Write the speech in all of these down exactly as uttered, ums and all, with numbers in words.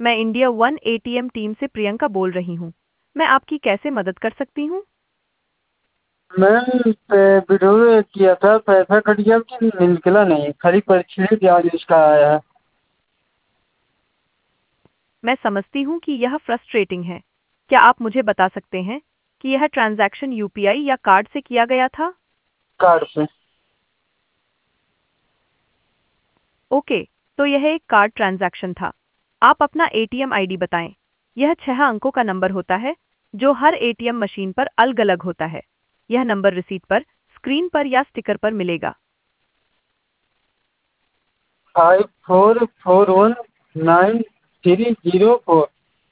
मैं India one ATM team से प्रियंका बोल रही हूँ। मैं आपकी कैसे मदद कर सकती हूँ? मैम विड्रॉ किया था, पैसा कट गया कि निकला नहीं, खाली पर्ची ब्याज इसका आया है। मैं समझती हूँ कि यह फ्रस्ट्रेटिंग है। क्या आप मुझे बता सकते हैं कि यह ट्रांजैक्शन यूपीआई या कार्ड से किया गया था? कार्ड से। ओके, तो यह एक कार्ड ट्रांजैक्शन था। आप अपना एटीएम आईडी बताएं। यह छह अंकों का नंबर होता है जो हर एटीएम मशीन पर अलग-अलग होता है। यह नंबर रिसीट पर, स्क्रीन पर या स्टिकर पर मिलेगा। Five four four one nine three zero four.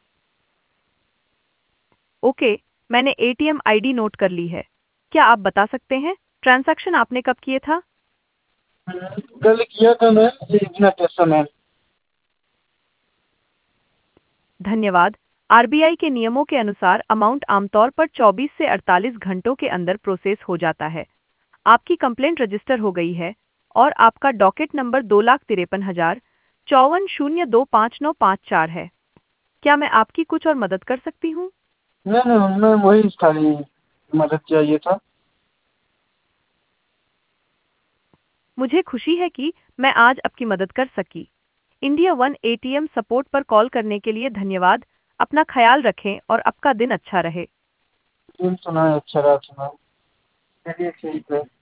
Okay, मैंने एटीएम आईडी नोट कर ली है। क्या आप बता सकते हैं ट्रांजैक्शन आपने कब किए था? कल किया था मैम, एक मिनट समय। धन्यवाद। आरबीआई के नियमों के अनुसार अमाउंट आमतौर पर चौबीस से अड़तालीस घंटों के अंदर प्रोसेस हो जाता है। आपकी कंप्लेंट रजिस्टर हो गई है और आपका डॉकेट नंबर दो लाख तिरपन हजार चौवन शून्य दो पाँच नौ पाँच चार है। क्या मैं आपकी कुछ और मदद कर सकती हूँ? नहीं नहीं मैम, वही खाली मदद चाहिए था। मुझे खुशी है कि मैं आज आपकी मदद कर सकी। इंडिया वन एटीएम सपोर्ट पर कॉल करने के लिए धन्यवाद। अपना ख्याल रखें और आपका दिन अच्छा रहे। दिन सुना है, अच्छा रहा सुना। चलिए ठीक है।